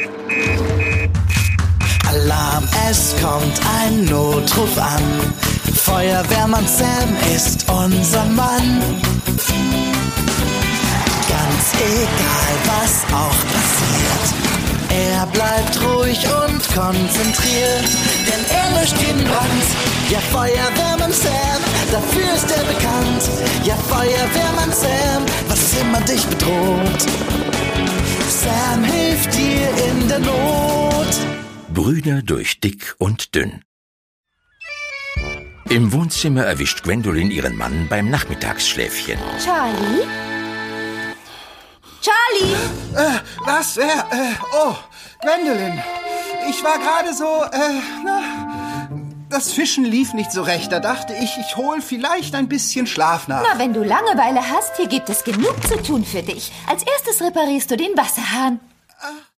Alarm, es kommt ein Notruf an. Feuerwehrmann Sam ist unser Mann. Ganz egal, was auch passiert, er bleibt ruhig und konzentriert, denn er löscht jeden Brand. Ja, Feuerwehrmann Sam, dafür ist er bekannt. Ja, Feuerwehrmann Sam, was immer dich bedroht, Sam hilft dir in der Not. Brüder durch dick und dünn. Im Wohnzimmer erwischt Gwendolyn ihren Mann beim Nachmittagsschläfchen. Charlie? Charlie! Was? Oh, Gwendolyn. Ich war gerade so, das Fischen lief nicht so recht. Da dachte ich, ich hol vielleicht ein bisschen Schlaf nach. Na, wenn du Langeweile hast, hier gibt es genug zu tun für dich. Als erstes reparierst du den Wasserhahn.